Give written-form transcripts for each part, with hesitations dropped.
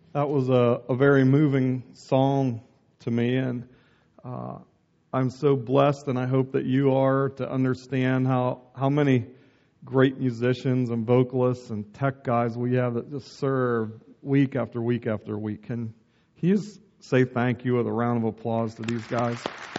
That was a very moving song to me, and I'm so blessed, and I hope that you are, to understand how many great musicians and vocalists and tech guys we have that just serve week after week after week. Can you just say thank you with a round of applause to these guys?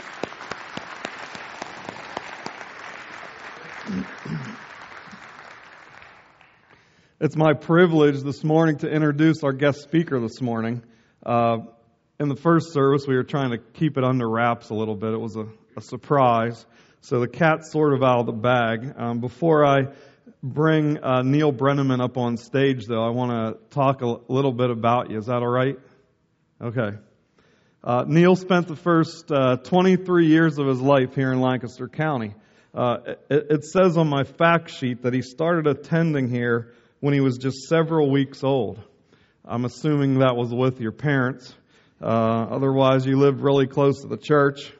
It's my privilege this morning to introduce our guest speaker this morning. In the first service, we were trying to keep it under wraps a little bit. It was a surprise. So the cat's sort of out of the bag. Before I bring Neil Brenneman up on stage, though, I want to talk a little bit about you. Is that all right? Okay. Neil spent the first 23 years of his life here in Lancaster County. It says on my fact sheet that he started attending here when he was just several weeks old. I'm assuming that was with your parents. Otherwise, you lived really close to the church.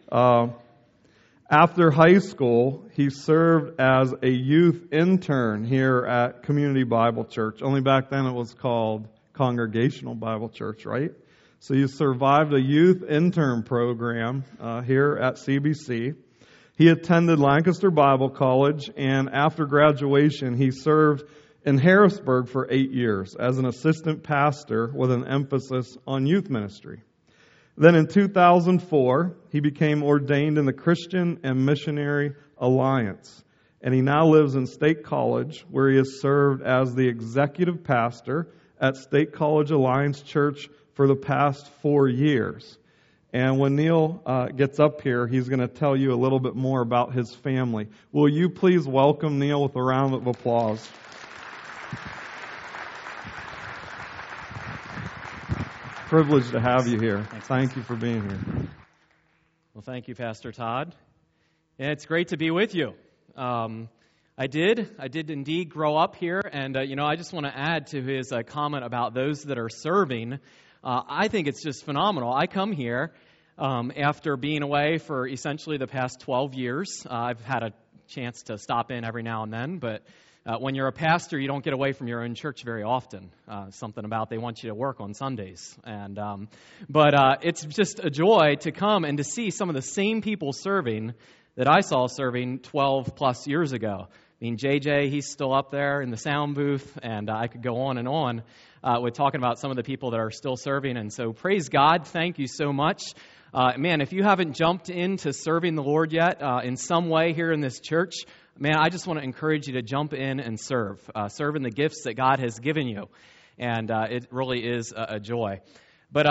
After high school, he served as a youth intern here at Community Bible Church. Only back then it was called Congregational Bible Church, right? So you survived a youth intern program here at CBC. He attended Lancaster Bible College, and after graduation, he served in Harrisburg for 8 years as an assistant pastor with an emphasis on youth ministry. Then in 2004, he became ordained in the Christian and Missionary Alliance, and he now lives in State College, where he has served as the executive pastor at State College Alliance Church for the past 4 years. And when Neil gets up here, he's going to tell you a little bit more about his family. Will you please welcome Neil with a round of applause? Privileged to have you here. Thank you for being here. Well, thank you, Pastor Todd. And it's great to be with you. I did indeed grow up here, and I just want to add to his comment about those that are serving. I think it's just phenomenal. I come here after being away for essentially the past 12 years. I've had a chance to stop in every now and then, but when you're a pastor, you don't get away from your own church very often. Something about they want you to work on Sundays. But it's just a joy to come and to see some of the same people serving that I saw serving 12 plus years ago. I mean, JJ, he's still up there in the sound booth, and I could go on with talking about some of the people that are still serving. And so praise God. Thank you so much. Man, if you haven't jumped into serving the Lord yet in some way here in this church, man, I just want to encourage you to jump in and serve in the gifts that God has given you. And it really is a joy. But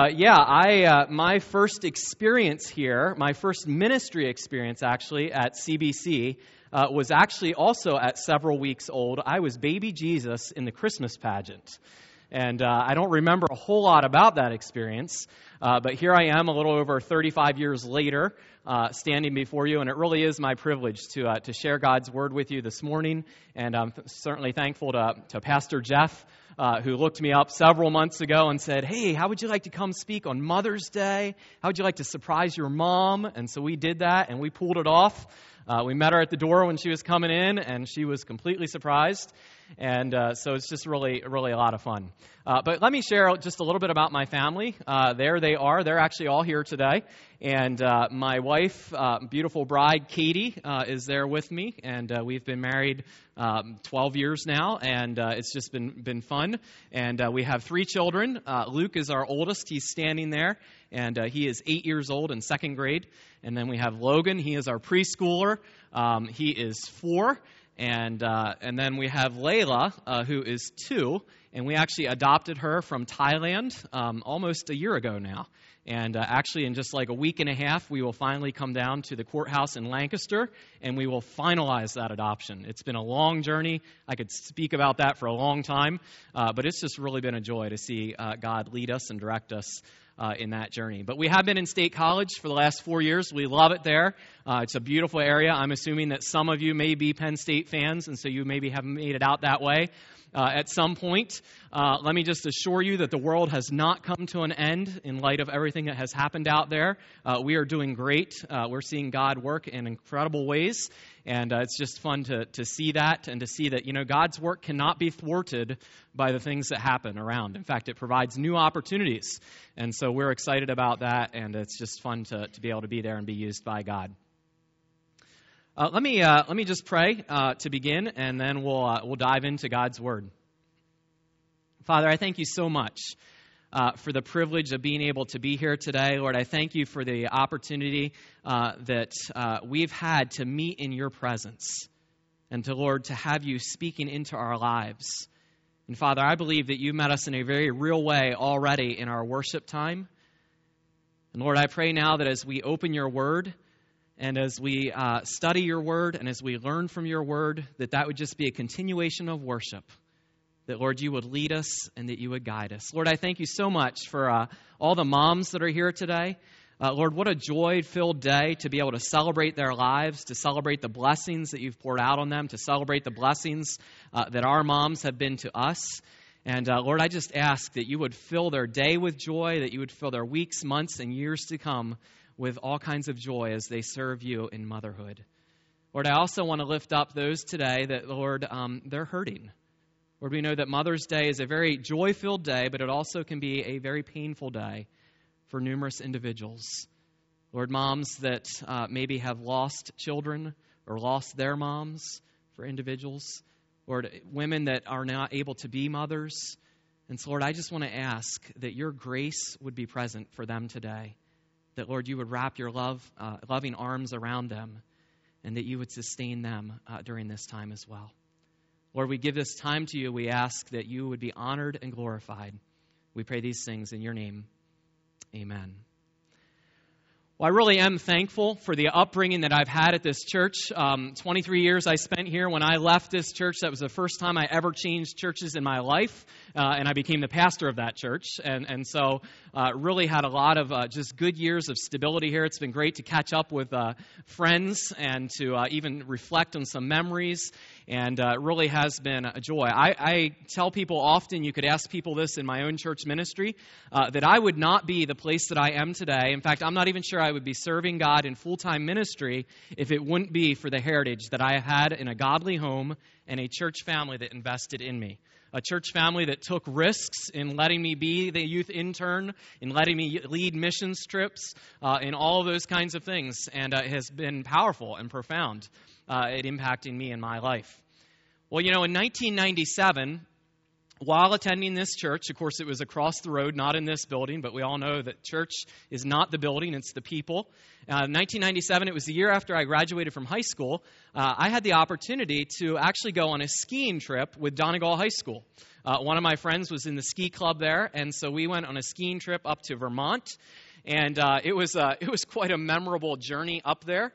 my first experience here, my first ministry experience actually at CBC was actually also at several weeks old. I was baby Jesus in the Christmas pageant. And I don't remember a whole lot about that experience, but here I am a little over 35 years later, standing before you, and it really is my privilege to share God's Word with you this morning, and I'm certainly thankful to Pastor Jeff, who looked me up several months ago and said, hey, how would you like to come speak on Mother's Day? How would you like to surprise your mom? And so we did that, and we pulled it off. We met her at the door when she was coming in, and she was completely surprised. And so it's just really a lot of fun. But let me share just a little bit about my family. There they are. They're actually all here today. And my wife, beautiful bride, Katie, is there with me. And we've been married 12 years now. And it's just been fun. And we have 3 children. Luke is our oldest. He's standing there. And he is 8 years old in second grade. And then we have Logan. He is our preschooler. He is 4. And then we have Layla, who is 2, and we actually adopted her from Thailand almost a year ago now. And actually, in just like a week and a half, we will finally come down to the courthouse in Lancaster, and we will finalize that adoption. It's been a long journey. I could speak about that for a long time, but it's just really been a joy to see God lead us and direct us in that journey. But we have been in State College for the last 4 years. We love it there. It's a beautiful area. I'm assuming that some of you may be Penn State fans, and so you maybe haven't made it out that way. at some point. Let me just assure you that the world has not come to an end in light of everything that has happened out there. We are doing great. We're seeing God work in incredible ways, and it's just fun to see that and to see that, God's work cannot be thwarted by the things that happen around. In fact, it provides new opportunities, and so we're excited about that, and it's just fun to be able to be there and be used by God. Let me just pray to begin, and then we'll dive into God's Word. Father, I thank you so much for the privilege of being able to be here today. Lord, I thank you for the opportunity that we've had to meet in your presence and to have you speaking into our lives. And Father, I believe that you met us in a very real way already in our worship time. And Lord, I pray now that as we open your Word, and as we study your word and as we learn from your word, that would just be a continuation of worship. That, Lord, you would lead us and that you would guide us. Lord, I thank you so much for all the moms that are here today. Lord, what a joy-filled day to be able to celebrate their lives, to celebrate the blessings that you've poured out on them, to celebrate the blessings that our moms have been to us. And Lord, I just ask that you would fill their day with joy, that you would fill their weeks, months, and years to come with all kinds of joy as they serve you in motherhood. Lord, I also want to lift up those today that, Lord, they're hurting. Lord, we know that Mother's Day is a very joy-filled day, but it also can be a very painful day for numerous individuals. Lord, moms that maybe have lost children or lost their moms for individuals. Lord, women that are not able to be mothers. And so, Lord, I just want to ask that your grace would be present for them today. That, Lord, you would wrap your loving arms around them and that you would sustain them during this time as well. Lord, we give this time to you. We ask that you would be honored and glorified. We pray these things in your name. Amen. Well, I really am thankful for the upbringing that I've had at this church. 23 years I spent here. When I left this church, that was the first time I ever changed churches in my life, and I became the pastor of that church. And so really had a lot of just good years of stability here. It's been great to catch up with friends and to even reflect on some memories, and it really has been a joy. I tell people often, you could ask people this in my own church ministry, that I would not be the place that I am today. In fact, I'm not even sure I would be serving God in full-time ministry if it wouldn't be for the heritage that I have had in a godly home and a church family that invested in me. A church family that took risks in letting me be the youth intern, in letting me lead missions trips, in all of those kinds of things. And it has been powerful and profound at impacting me in my life. Well, in 1997, while attending this church, of course, it was across the road, not in this building, but we all know that church is not the building, it's the people. 1997, it was the year after I graduated from high school, I had the opportunity to actually go on a skiing trip with Donegal High School. One of my friends was in the ski club there, and so we went on a skiing trip up to Vermont, and it was quite a memorable journey up there.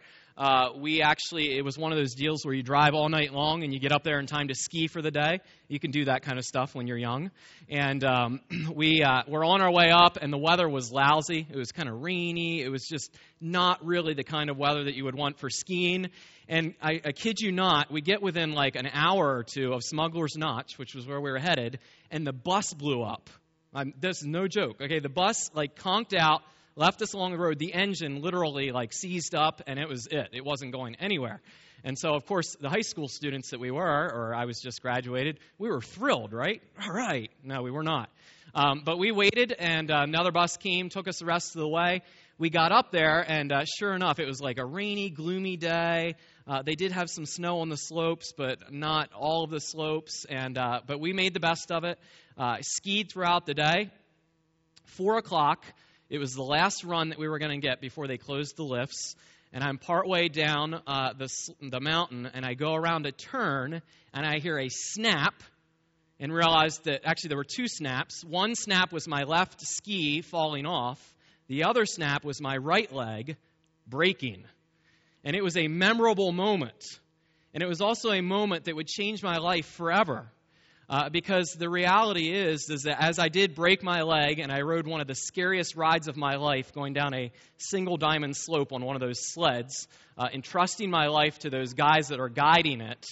It was one of those deals where you drive all night long and you get up there in time to ski for the day. You can do that kind of stuff when you're young. And we were on our way up, and the weather was lousy. It was kind of rainy. It was just not really the kind of weather that you would want for skiing. And I kid you not, we get within like an hour or two of Smuggler's Notch, which was where we were headed, and the bus blew up. This is no joke. Okay, the bus conked out, left us along the road. The engine literally seized up, and it was it. It wasn't going anywhere. And so, of course, the high school students that we were, or I was just graduated, we were thrilled, right? All right. No, we were not. But we waited, and another bus came, took us the rest of the way. We got up there, and sure enough, it was like a rainy, gloomy day. They did have some snow on the slopes, but not all of the slopes. And but we made the best of it. Skied throughout the day. 4 o'clock. It was the last run that we were going to get before they closed the lifts. And I'm partway down the mountain, and I go around a turn, and I hear a snap, and realize that actually there were two snaps. One snap was my left ski falling off. The other snap was my right leg breaking. And it was a memorable moment. And it was also a moment that would change my life forever. Because the reality is that as I did break my leg and I rode one of the scariest rides of my life, going down a single diamond slope on one of those sleds, entrusting my life to those guys that are guiding it,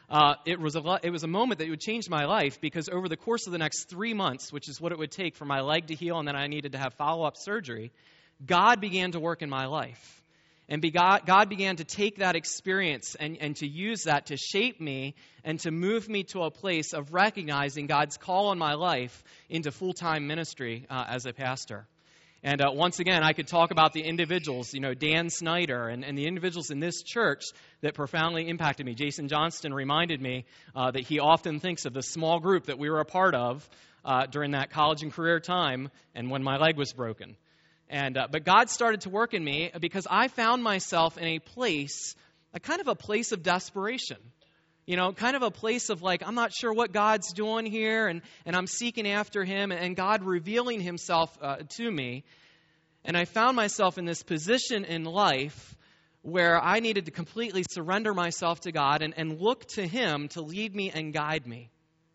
it was a moment that would change my life, because over the course of the next 3 months, which is what it would take for my leg to heal and then I needed to have follow-up surgery, God began to work in my life. And God began to take that experience and to use that to shape me and to move me to a place of recognizing God's call on my life into full-time ministry as a pastor. And once again, I could talk about the individuals, Dan Snyder and the individuals in this church that profoundly impacted me. Jason Johnston reminded me that he often thinks of the small group that we were a part of during that college and career time and when my leg was broken. But God started to work in me because I found myself in a place, a kind of a place of desperation. Kind of a place of I'm not sure what God's doing here, and I'm seeking after Him, and God revealing Himself to me. And I found myself in this position in life where I needed to completely surrender myself to God and look to Him to lead me and guide me.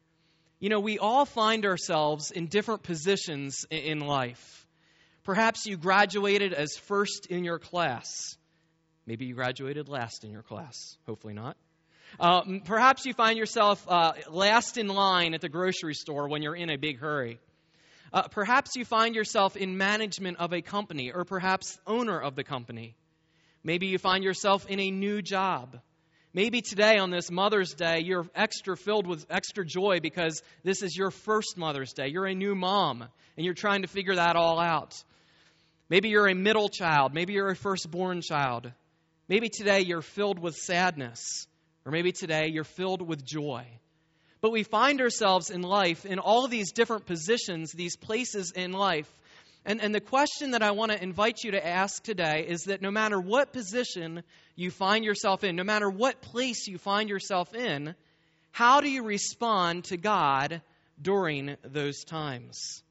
We all find ourselves in different positions in life. Perhaps you graduated as first in your class. Maybe you graduated last in your class. Hopefully not. Perhaps you find yourself last in line at the grocery store when you're in a big hurry. Perhaps you find yourself in management of a company, or perhaps owner of the company. Maybe you find yourself in a new job. Maybe today on this Mother's Day, you're filled with extra joy because this is your first Mother's Day. You're a new mom, and you're trying to figure that all out. Maybe you're a middle child. Maybe you're a firstborn child. Maybe today you're filled with sadness. Or maybe today you're filled with joy. But we find ourselves in life in all of these different positions, these places in life. And the question that I want to invite you to ask today is that no matter what position you find yourself in, no matter what place you find yourself in, how do you respond to God during those times?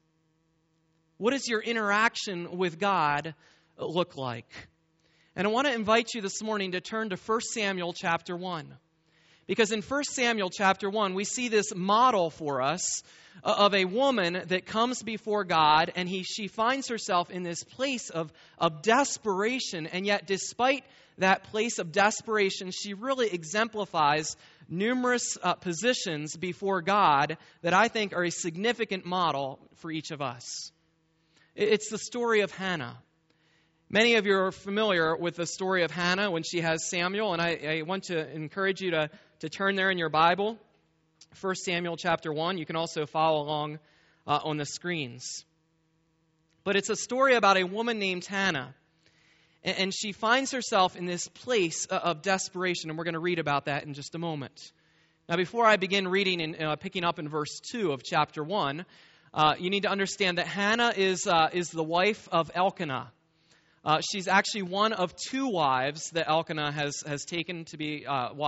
What does your interaction with God look like? And I want to invite you this morning to turn to 1 Samuel chapter 1. Because in 1 Samuel chapter 1, we see this model for us of a woman that comes before God, and she finds herself in this place of desperation. And yet, despite that place of desperation, she really exemplifies numerous positions before God that I think are a significant model for each of us. It's the story of Hannah. Many of you are familiar with the story of Hannah when she has Samuel, and I want to encourage you to turn there in your Bible, 1 Samuel chapter 1. You can also follow along on the screens. But it's a story about a woman named Hannah, and she finds herself in this place of desperation, and we're going to read about that in just a moment. Now, before I begin reading and picking up in verse 2 of chapter 1, you need to understand that Hannah is the wife of Elkanah. She's actually one of two wives that Elkanah has taken to be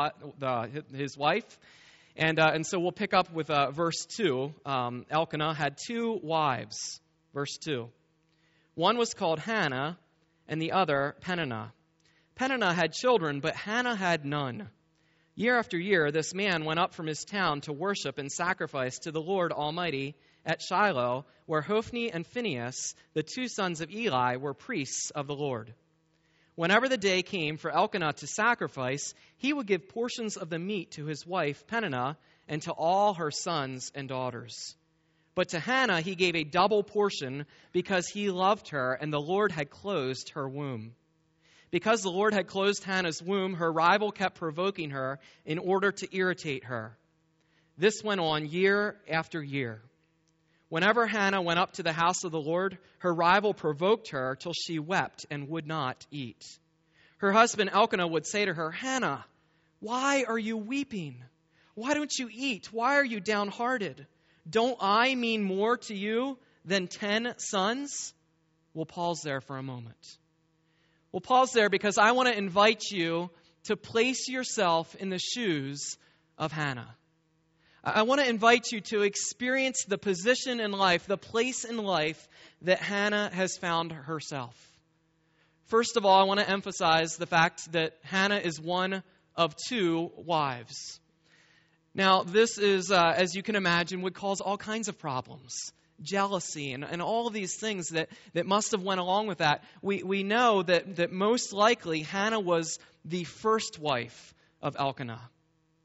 his wife. And so we'll pick up with verse 2. Elkanah had two wives. Verse 2. One was called Hannah, and the other Peninnah. Peninnah had children, but Hannah had none. Year after year, this man went up from his town to worship and sacrifice to the Lord Almighty at Shiloh, where Hophni and Phinehas, the two sons of Eli, were priests of the Lord. Whenever the day came for Elkanah to sacrifice, he would give portions of the meat to his wife Peninnah and to all her sons and daughters. But to Hannah he gave a double portion because he loved her, and the Lord had closed her womb. Because the Lord had closed Hannah's womb, her rival kept provoking her in order to irritate her. This went on year after year. Whenever Hannah went up to the house of the Lord, her rival provoked her till she wept and would not eat. Her husband Elkanah would say to her, "Hannah, why are you weeping? Why don't you eat? Why are you downhearted? Don't I mean more to you than 10 sons?" We'll pause there for a moment. We'll pause there because I want to invite you to place yourself in the shoes of Hannah. I want to invite you to experience the position in life, the place in life that Hannah has found herself. First of all, I want to emphasize the fact that Hannah is one of two wives. Now, this is, as you can imagine, would cause all kinds of problems. Jealousy and all of these things that must have went along with that. We know that most likely Hannah was the first wife of Elkanah.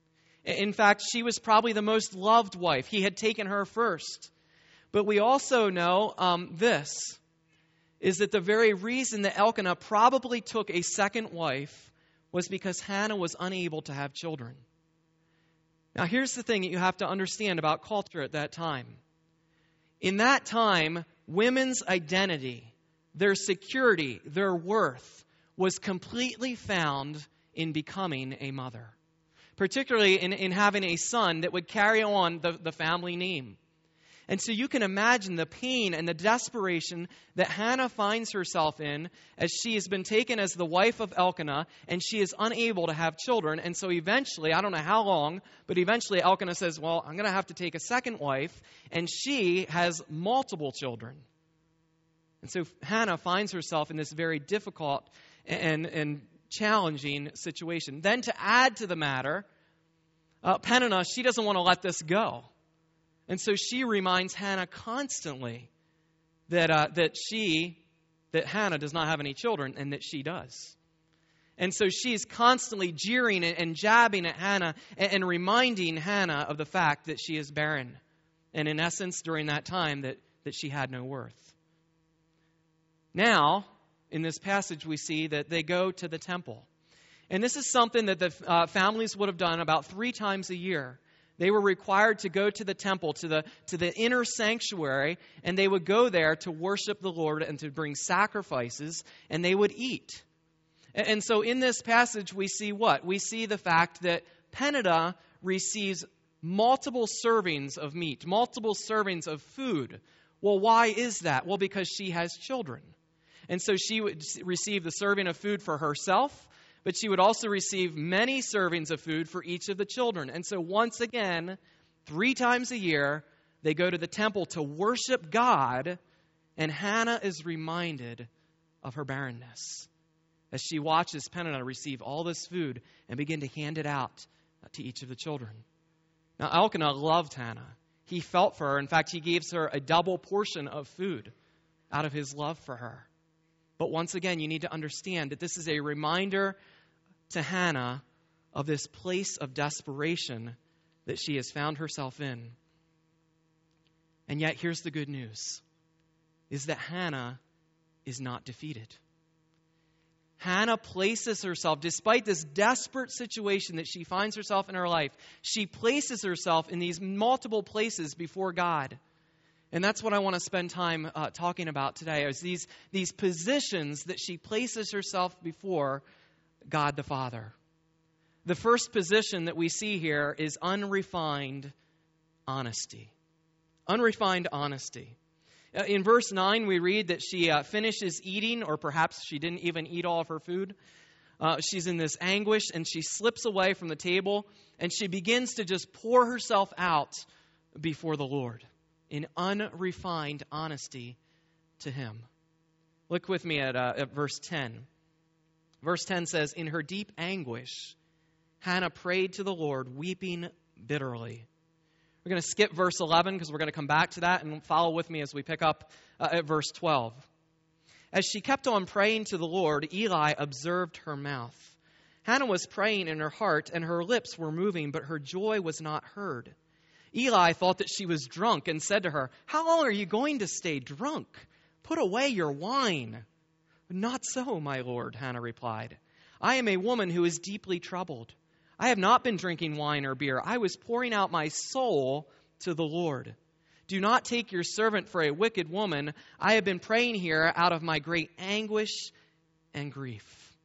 In fact, she was probably the most loved wife. He had taken her first. But we also know this, is that the very reason that Elkanah probably took a second wife was because Hannah was unable to have children. Now, here's the thing that you have to understand about culture at that time. In that time, women's identity, their security, their worth, was completely found in becoming a mother, particularly in having a son that would carry on the family name. And so you can imagine the pain and the desperation that Hannah finds herself in as she has been taken as the wife of Elkanah and she is unable to have children. And so eventually, I don't know how long, but eventually Elkanah says, well, I'm going to have to take a second wife, and she has multiple children. And so Hannah finds herself in this very difficult and challenging situation. Then to add to the matter, Peninnah, she doesn't want to let this go. And so she reminds Hannah constantly that Hannah does not have any children and that she does. And so she's constantly jeering and jabbing at Hannah and reminding Hannah of the fact that she is barren. And in essence, during that time, that she had no worth. Now, in this passage, we see that they go to the temple. And this is something that the families would have done about 3 times a year. They were required to go to the temple, to the inner sanctuary, and they would go there to worship the Lord and to bring sacrifices, and they would eat. And so in this passage, we see what? We see the fact that Peninnah receives multiple servings of meat, multiple servings of food. Well, why is that? Well, because she has children. And so she would receive the serving of food for herself, but she would also receive many servings of food for each of the children. And so once again, 3 times a year, they go to the temple to worship God, and Hannah is reminded of her barrenness as she watches Peninnah receive all this food and begin to hand it out to each of the children. Now, Elkanah loved Hannah. He felt for her. In fact, he gave her a double portion of food out of his love for her. But once again, you need to understand that this is a reminder to Hannah of this place of desperation that she has found herself in. And yet, here's the good news, is that Hannah is not defeated. Hannah places herself, despite this desperate situation that she finds herself in her life, she places herself in these multiple places before God. And that's what I want to spend time talking about today, is these positions that she places herself before God the Father. The first position that we see here is unrefined honesty. Unrefined honesty. In verse 9, we read that she finishes eating, or perhaps she didn't even eat all of her food. She's in this anguish, and she slips away from the table, and she begins to just pour herself out before the Lord in unrefined honesty to Him. Look with me at verse 10. Verse 10 says, in her deep anguish, Hannah prayed to the Lord, weeping bitterly. We're going to skip verse 11 because we're going to come back to that, and follow with me as we pick up at verse 12. As she kept on praying to the Lord, Eli observed her mouth. Hannah was praying in her heart, and her lips were moving, but her joy was not heard. Eli thought that she was drunk and said to her, how long are you going to stay drunk? Put away your wine. Not so, my lord, Hannah replied. I am a woman who is deeply troubled. I have not been drinking wine or beer. I was pouring out my soul to the Lord. Do not take your servant for a wicked woman. I have been praying here out of my great anguish and grief.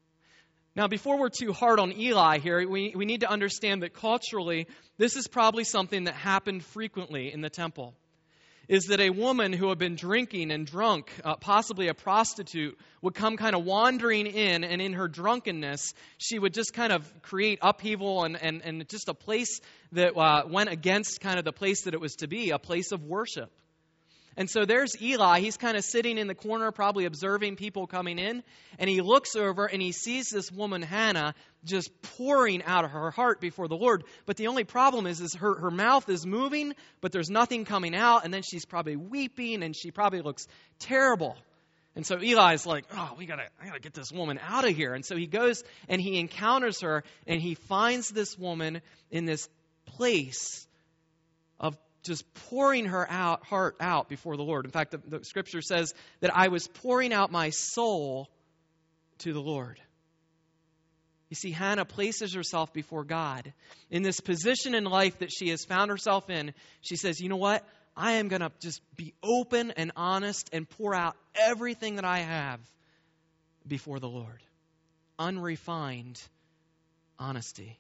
Now, before we're too hard on Eli here, we need to understand that culturally, this is probably something that happened frequently in the temple. Is that a woman who had been drinking and drunk, possibly a prostitute, would come kind of wandering in, and in her drunkenness, she would just kind of create upheaval and just a place that went against kind of the place that it was to be, a place of worship. And so there's Eli. He's kind of sitting in the corner, probably observing people coming in. And he looks over and he sees this woman, Hannah, just pouring out of her heart before the Lord. But the only problem is her mouth is moving, but there's nothing coming out. And then she's probably weeping, and she probably looks terrible. And so Eli's like, oh, I gotta get this woman out of here. And so he goes and he encounters her, and he finds this woman in this place of just pouring her heart out before the Lord. In fact, the scripture says that I was pouring out my soul to the Lord. You see, Hannah places herself before God. In this position in life that she has found herself in, she says, you know what? I am going to just be open and honest and pour out everything that I have before the Lord. Unrefined honesty.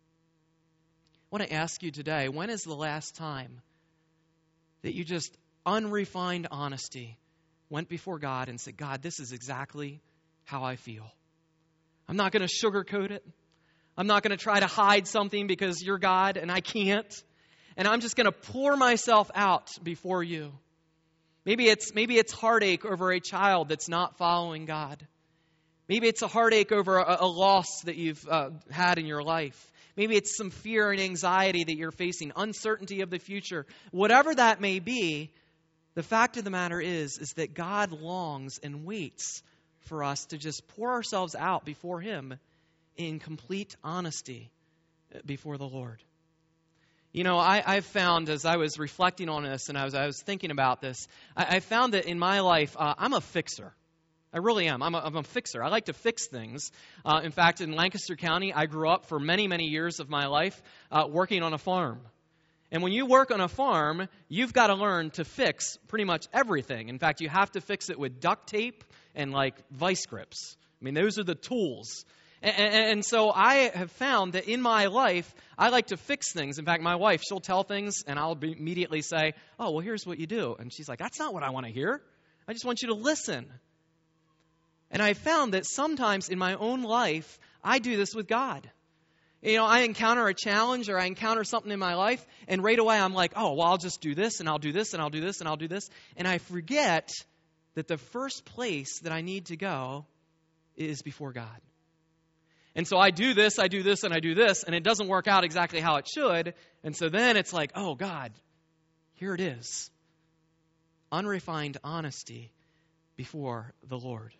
I want to ask you today, when is the last time that you just unrefined honesty went before God and said, God, this is exactly how I feel. I'm not going to sugarcoat it. I'm not going to try to hide something because you're God and I can't. And I'm just going to pour myself out before you. Maybe it's heartache over a child that's not following God. Maybe it's a heartache over a loss that you've had in your life. Maybe it's some fear and anxiety that you're facing, uncertainty of the future. Whatever that may be, the fact of the matter is that God longs and waits for us to just pour ourselves out before Him in complete honesty before the Lord. You know, I've found as I was reflecting on this and I was thinking about this, I found that in my life, I'm a fixer. I really am. I'm a fixer. I like to fix things. In fact, in Lancaster County, I grew up for many, many years of my life working on a farm. And when you work on a farm, you've got to learn to fix pretty much everything. In fact, you have to fix it with duct tape and like vice grips. I mean, those are the tools. And so I have found that in my life, I like to fix things. In fact, my wife, she'll tell things and I'll immediately say, oh, well, here's what you do. And she's like, that's not what I want to hear. I just want you to listen. And I found that sometimes in my own life, I do this with God. You know, I encounter a challenge or I encounter something in my life, and right away I'm like, oh, well, I'll just do this, and I'll do this, and I'll do this, and I'll do this. And I forget that the first place that I need to go is before God. And so I do this, and I do this, and it doesn't work out exactly how it should. And so then it's like, oh, God, here it is. Unrefined honesty before the Lord.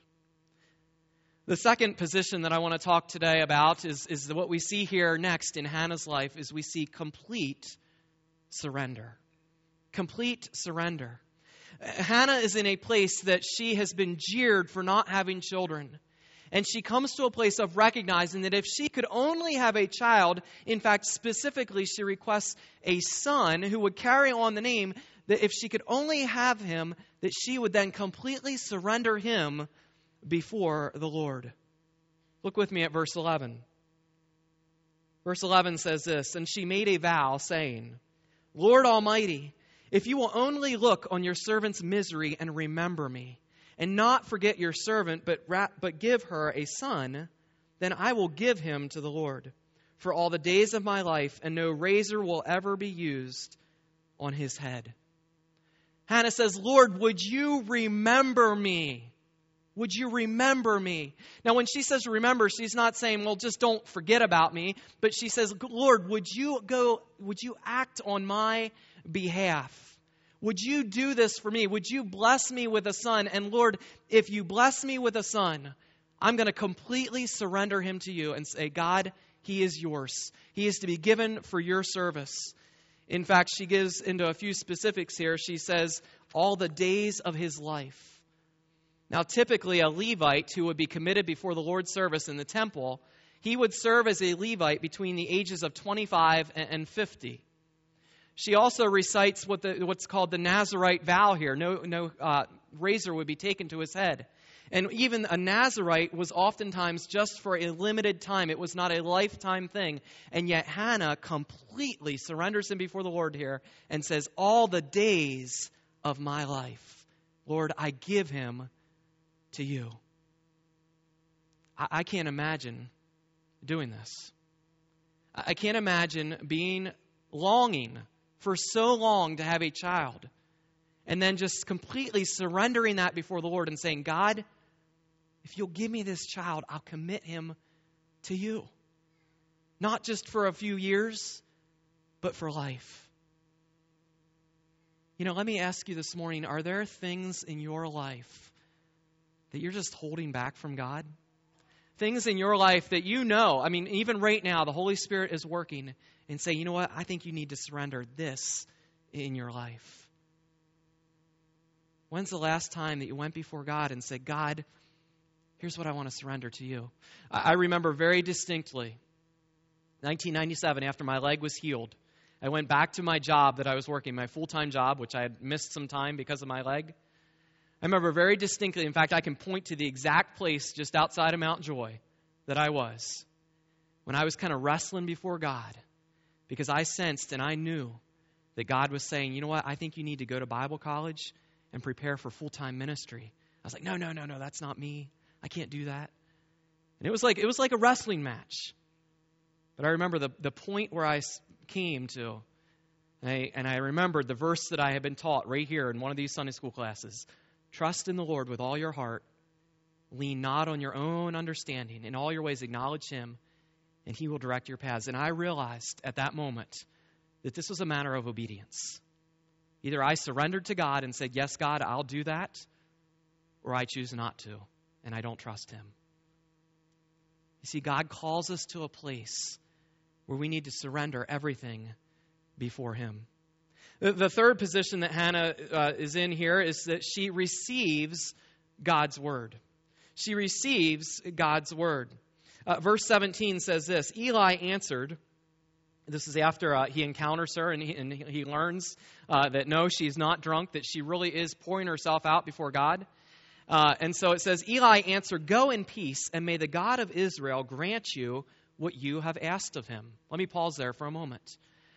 The second position that I want to talk today about is what we see here next in Hannah's life is we see complete surrender. Complete surrender. Hannah is in a place that she has been jeered for not having children. And she comes to a place of recognizing that if she could only have a child, in fact, specifically she requests a son who would carry on the name, that if she could only have him, that she would then completely surrender him before the Lord. Look with me at verse 11. Verse 11 says this, and she made a vow, saying, Lord Almighty, if you will only look on your servant's misery and remember me, and not forget your servant, but give her a son, then I will give him to the Lord for all the days of my life, and no razor will ever be used on his head. Hannah says, Lord, would you remember me? Would you remember me? Now, when she says remember, she's not saying, well, just don't forget about me. But she says, Lord, would you act on my behalf? Would you do this for me? Would you bless me with a son? And Lord, if you bless me with a son, I'm going to completely surrender him to you and say, God, he is yours. He is to be given for your service. In fact, she gives into a few specifics here. She says, all the days of his life. Now, typically a Levite who would be committed before the Lord's service in the temple, he would serve as a Levite between the ages of 25 and 50. She also recites what's called the Nazirite vow here. No razor would be taken to his head. And even a Nazirite was oftentimes just for a limited time. It was not a lifetime thing. And yet Hannah completely surrenders him before the Lord here and says, all the days of my life, Lord, I give him to you. I can't imagine doing this. I can't imagine longing for so long to have a child and then just completely surrendering that before the Lord and saying, God, if you'll give me this child, I'll commit him to you. Not just for a few years, but for life. You know, let me ask you this morning, are there things in your life that you're just holding back from God? things in your life that you know, I mean, even right now, the Holy Spirit is working and say, you know what, I think you need to surrender this in your life. When's the last time that you went before God and said, God, here's what I want to surrender to you? I remember very distinctly, 1997, after my leg was healed, I went back to my job that I was working, my full-time job, which I had missed some time because of my leg. I remember very distinctly, in fact, I can point to the exact place just outside of Mount Joy that I was when I was kind of wrestling before God, because I sensed and I knew that God was saying, you know what, I think you need to go to Bible college and prepare for full-time ministry. I was like, no, that's not me. I can't do that. And it was like a wrestling match. But I remember the point where I came to, and I remembered the verse that I had been taught right here in one of these Sunday school classes. Trust in the Lord with all your heart. Lean not on your own understanding. In all your ways acknowledge Him, and He will direct your paths. And I realized at that moment that this was a matter of obedience. Either I surrendered to God and said, yes, God, I'll do that, or I choose not to, and I don't trust Him. You see, God calls us to a place where we need to surrender everything before Him. The third position that Hannah is in here is that she receives God's word. She receives God's word. Verse 17 says this, Eli answered, this is after he encounters her and he learns that no, she's not drunk, that she really is pouring herself out before God. And so it says, Eli answered, go in peace, and may the God of Israel grant you what you have asked of Him. Let me pause there for a moment.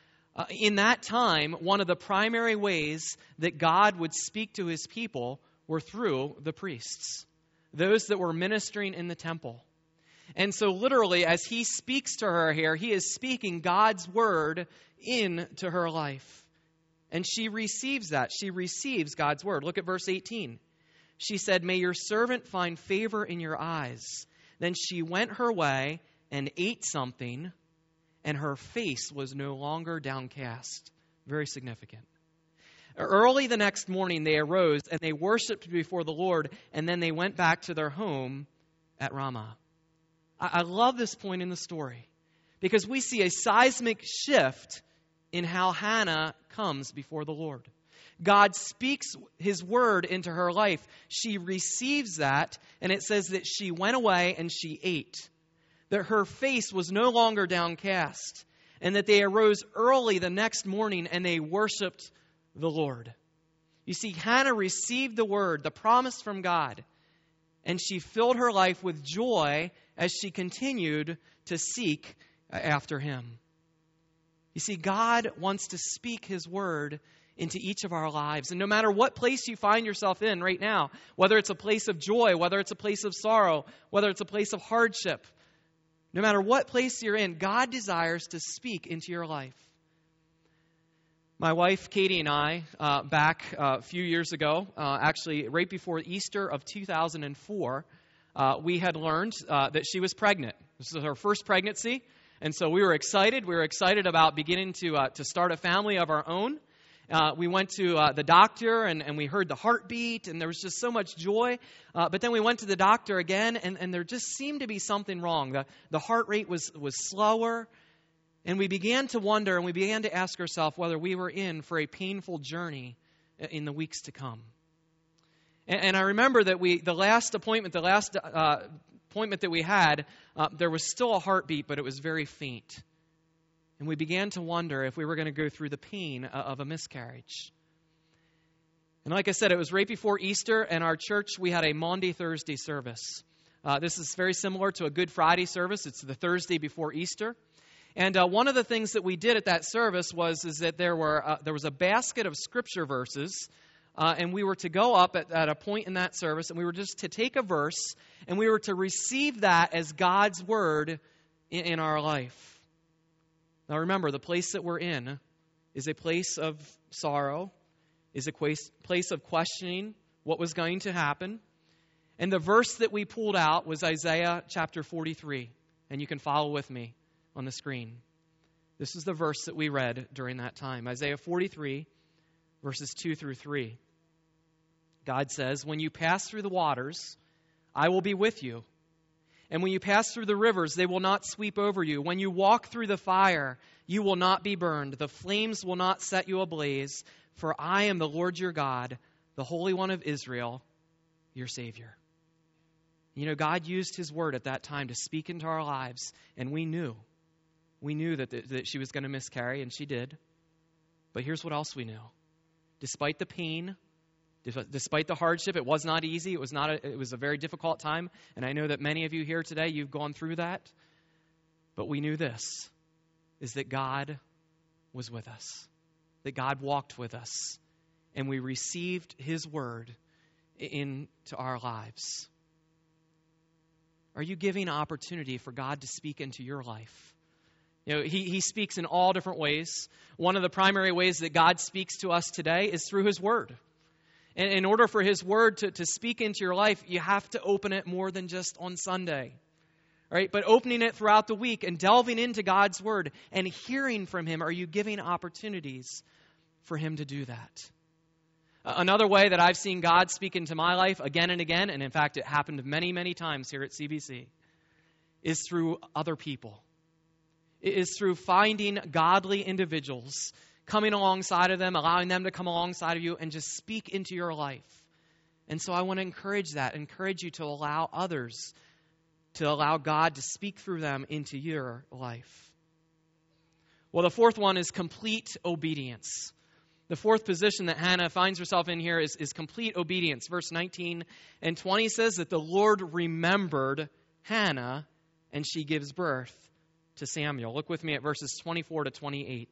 In that time, one of the primary ways that God would speak to His people were through the priests, those that were ministering in the temple. And so literally, as He speaks to her here, He is speaking God's word into her life. And she receives that. She receives God's word. Look at verse 18. She said, may your servant find favor in your eyes. Then she went her way and ate something, and her face was no longer downcast. Very significant. Early the next morning they arose and they worshiped before the Lord, and then they went back to their home at Ramah. I love this point in the story because we see a seismic shift in how Hannah comes before the Lord. God speaks His word into her life. She receives that, and it says that she went away and she ate. That her face was no longer downcast, and that they arose early the next morning and they worshiped the Lord. You see, Hannah received the word, the promise from God, and she filled her life with joy as she continued to seek after Him. You see, God wants to speak His word into each of our lives. And no matter what place you find yourself in right now, whether it's a place of joy, whether it's a place of sorrow, whether it's a place of hardship, no matter what place you're in, God desires to speak into your life. My wife, Katie, and I, back a few years ago, actually right before Easter of 2004, we had learned that she was pregnant. This was her first pregnancy, and so we were excited. We were excited about beginning to start a family of our own. We went to the doctor, and we heard the heartbeat, and there was just so much joy. But then we went to the doctor again, and there just seemed to be something wrong. The heart rate was slower, and we began to wonder, and we began to ask ourselves whether we were in for a painful journey in the weeks to come. And I remember that the last appointment that we had, there was still a heartbeat, but it was very faint. And we began to wonder if we were going to go through the pain of a miscarriage. And like I said, it was right before Easter, and our church, we had a Maundy Thursday service. This is very similar to a Good Friday service. It's the Thursday before Easter. And one of the things that we did at that service was that there was a basket of scripture verses, and we were to go up at a point in that service, and we were just to take a verse, and we were to receive that as God's word in our life. Now remember, the place that we're in is a place of sorrow, is a place of questioning what was going to happen. And the verse that we pulled out was Isaiah chapter 43. And you can follow with me on the screen. This is the verse that we read during that time. Isaiah 43, verses 2 through 3. God says, when you pass through the waters, I will be with you. And when you pass through the rivers, they will not sweep over you. When you walk through the fire, you will not be burned. The flames will not set you ablaze. For I am the Lord your God, the Holy One of Israel, your Savior. You know, God used His word at that time to speak into our lives, and we knew. We knew that she was going to miscarry, and she did. But here's what else we knew. Despite the pain, despite the hardship, it was not easy. It was a very difficult time, and I know that many of you here today, you've gone through that. But we knew this, is that God was with us, that God walked with us, and we received His word into our lives. Are you giving opportunity for God to speak into your life? You know, he speaks in all different ways. One of the primary ways that God speaks to us today is through His word. And in order for His word to speak into your life, you have to open it more than just on Sunday. Right? But opening it throughout the week and delving into God's word and hearing from Him, are you giving opportunities for Him to do that? Another way that I've seen God speak into my life again and again, and in fact it happened many, many times here at CBC, is through other people. It is through finding godly individuals, coming alongside of them, allowing them to come alongside of you and just speak into your life. And so I want to encourage you to allow others, to allow God to speak through them into your life. Well, the fourth one is complete obedience. The fourth position that Hannah finds herself in here is complete obedience. Verse 19 and 20 says that the Lord remembered Hannah, and she gives birth to Samuel. Look with me at verses 24 to 28.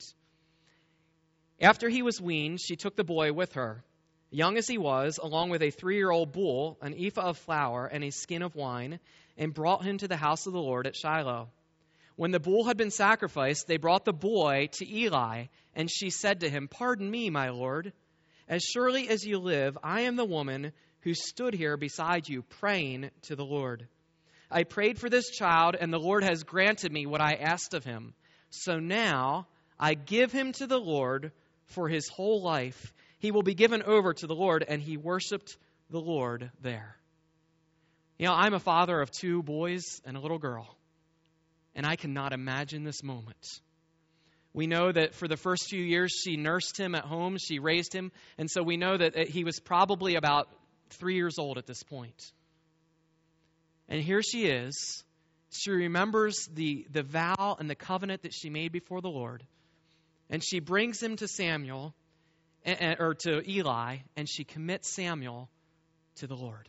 After he was weaned, she took the boy with her, young as he was, along with a 3-year-old bull, an ephah of flour, and a skin of wine, and brought him to the house of the Lord at Shiloh. When the bull had been sacrificed, they brought the boy to Eli, and she said to him, "Pardon me, my lord. As surely as you live, I am the woman who stood here beside you praying to the Lord. I prayed for this child, and the Lord has granted me what I asked of him. So now I give him to the Lord for his whole life. He will be given over to the Lord," and he worshiped the Lord there. You know, I'm a father of 2 boys and a little girl, and I cannot imagine this moment. We know that for the first few years, she nursed him at home, she raised him, and so we know that he was probably about 3 years old at this point. And here she is. She remembers the vow and the covenant that she made before the Lord. And she brings him to Samuel, or to Eli, and she commits Samuel to the Lord.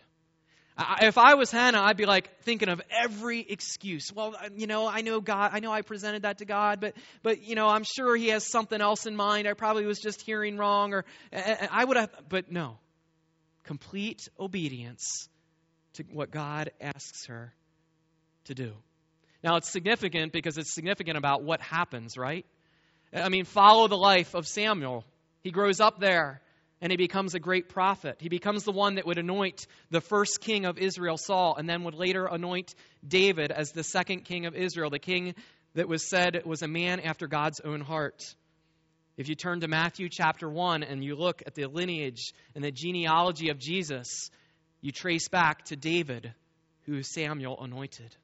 If I was Hannah, I'd be like thinking of every excuse. Well, you know, I know God. I know I presented that to God, but you know, I'm sure He has something else in mind. I probably was just hearing wrong, or I would have. But no, complete obedience to what God asks her to do. Now, it's significant because it's significant about what happens, right? I mean, follow the life of Samuel. He grows up there, and he becomes a great prophet. He becomes the one that would anoint the first king of Israel, Saul, and then would later anoint David as the second king of Israel, the king that was said was a man after God's own heart. If you turn to Matthew chapter 1 and you look at the lineage and the genealogy of Jesus, you trace back to David, who Samuel anointed.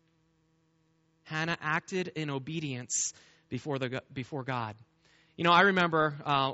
Hannah acted in obedience before God. You know, I remember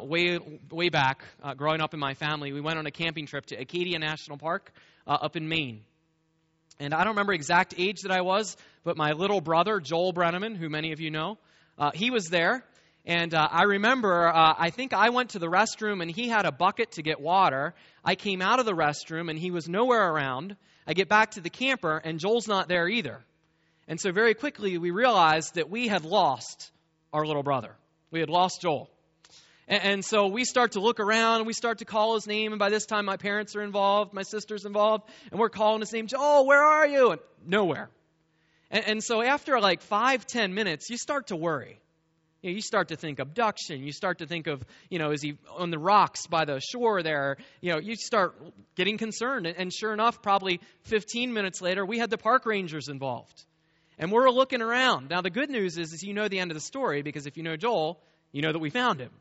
way back, growing up in my family, we went on a camping trip to Acadia National Park up in Maine. And I don't remember exact age that I was, but my little brother, Joel Brenneman, who many of you know, he was there. And I remember, I think I went to the restroom and he had a bucket to get water. I came out of the restroom and he was nowhere around. I get back to the camper and Joel's not there either. And so very quickly we realized that we had lost our little brother. We had lost Joel. And so we start to look around and we start to call his name. And by this time my parents are involved, my sister's involved, and we're calling his name, "Joel, where are you?" And nowhere. And so after like 5-10 minutes, you start to worry. You start to think abduction. You start to think of, is he on the rocks by the shore there? You start getting concerned. And sure enough, probably 15 minutes later, we had the park rangers involved. And we're looking around. Now, the good news is you know the end of the story, because if you know Joel, you know that we found him.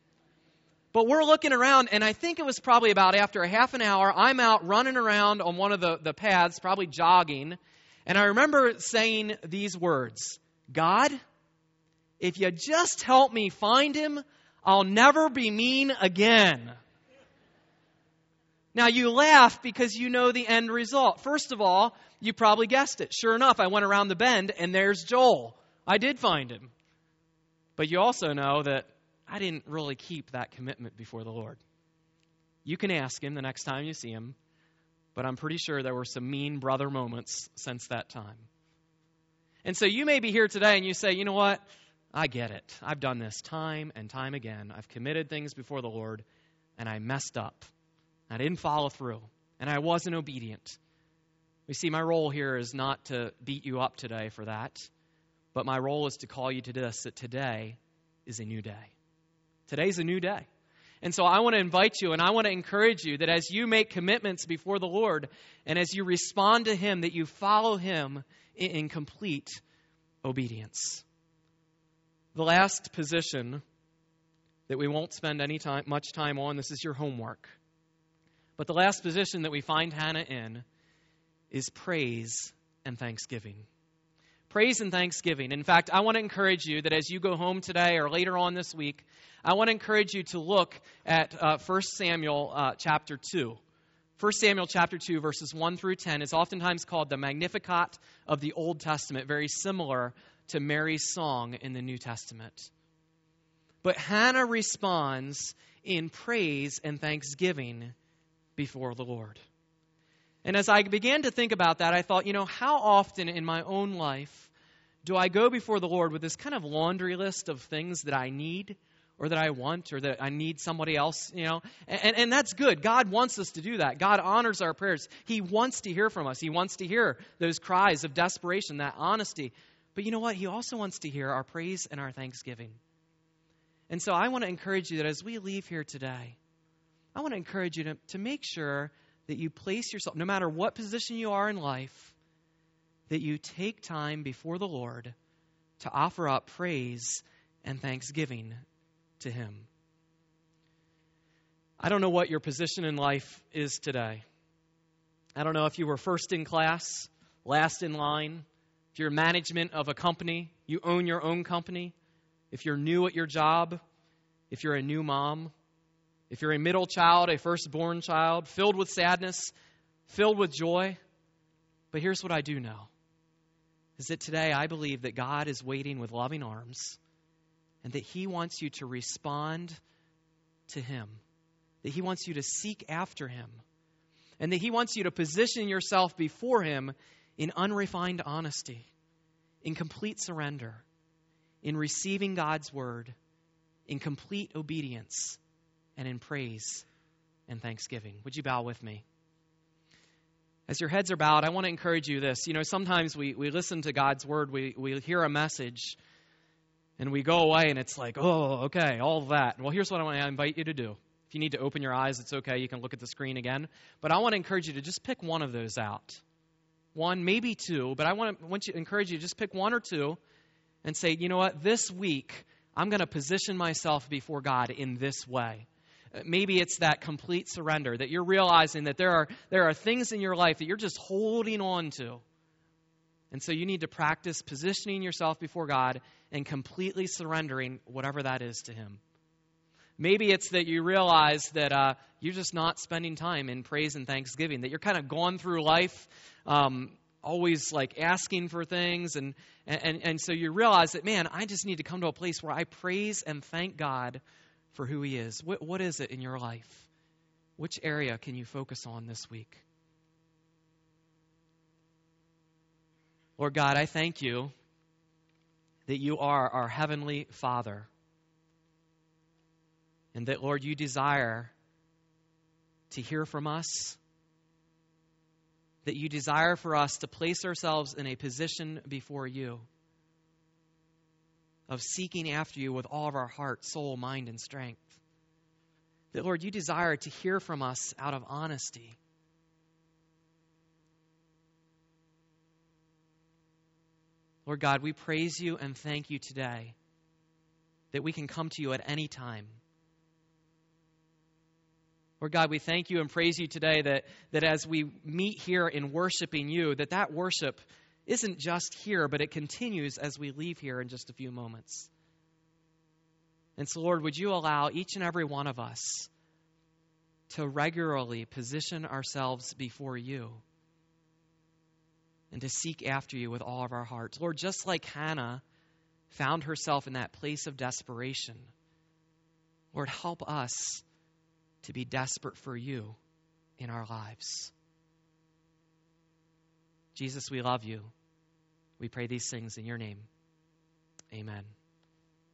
But we're looking around, and I think it was probably about after a half an hour, I'm out running around on one of the paths, probably jogging, And I remember saying these words, God, if you just help me find him, I'll never be mean again. Now, you laugh because you know the end result. First of all, you probably guessed it. Sure enough, I went around the bend, and there's Joel. I did find him. But you also know that I didn't really keep that commitment before the Lord. You can ask him the next time you see him, but I'm pretty sure there were some mean brother moments since that time. And so you may be here today and you say, you know what? I get it. I've done this time and time again. I've committed things before the Lord, and I messed up. I didn't follow through, and I wasn't obedient. You see, my role here is not to beat you up today for that, but my role is to call you to this, that today is a new day. Today's a new day. And so I want to invite you and I want to encourage you that as you make commitments before the Lord and as you respond to him, that you follow him in complete obedience. The last position that we won't spend much time on, this is your homework. But the last position that we find Hannah in is praise and thanksgiving. Praise and thanksgiving. In fact, I want to encourage you that as you go home today or later on this week, I want to encourage you to look at 1 Samuel chapter 2. 1 Samuel chapter 2, verses 1 through 10 is oftentimes called the Magnificat of the Old Testament, very similar to Mary's song in the New Testament. But Hannah responds in praise and thanksgiving before the Lord. And as I began to think about that, I thought, how often in my own life do I go before the Lord with this kind of laundry list of things that I need or that I want or that I need somebody else, And that's good. God wants us to do that. God honors our prayers. He wants to hear from us. He wants to hear those cries of desperation, that honesty. But you know what? He also wants to hear our praise and our thanksgiving. And so I want to encourage you that as we leave here today, I want to encourage you to make sure that you place yourself, no matter what position you are in life, that you take time before the Lord to offer up praise and thanksgiving to him. I don't know what your position in life is today. I don't know if you were first in class, last in line, if you're management of a company, you own your own company, if you're new at your job, if you're a new mom, if you're a middle child, a firstborn child, filled with sadness, filled with joy. But here's what I do know, is that today I believe that God is waiting with loving arms and that he wants you to respond to him, that he wants you to seek after him, and that he wants you to position yourself before him in unrefined honesty, in complete surrender, in receiving God's word, in complete obedience, and in praise and thanksgiving. Would you bow with me? As your heads are bowed, I want to encourage you this. Sometimes we listen to God's word, we hear a message, and we go away and it's like, oh, okay, all of that. Well, here's what I want to invite you to do. If you need to open your eyes, it's okay. You can look at the screen again. But I want to encourage you to just pick one of those out. One, maybe two, but I want to encourage you to just pick one or two and say, you know what, this week I'm going to position myself before God in this way. Maybe it's that complete surrender, that you're realizing that there are things in your life that you're just holding on to. And so you need to practice positioning yourself before God and completely surrendering whatever that is to him. Maybe it's that you realize that you're just not spending time in praise and thanksgiving, that you're kind of going through life always like asking for things. And so you realize that, man, I just need to come to a place where I praise and thank God for who he is. What is it in your life? Which area can you focus on this week? Lord God, I thank you that you are our heavenly Father. And that, Lord, you desire to hear from us. That you desire for us to place ourselves in a position before you of seeking after you with all of our heart, soul, mind, and strength. That, Lord, you desire to hear from us out of honesty. Lord God, we praise you and thank you today that we can come to you at any time. Lord God, we thank you and praise you today that as we meet here in worshiping you, that worship isn't just here, but it continues as we leave here in just a few moments. And so, Lord, would you allow each and every one of us to regularly position ourselves before you and to seek after you with all of our hearts. Lord, just like Hannah found herself in that place of desperation, Lord, help us to be desperate for you in our lives. Jesus, we love you. We pray these things in your name. Amen.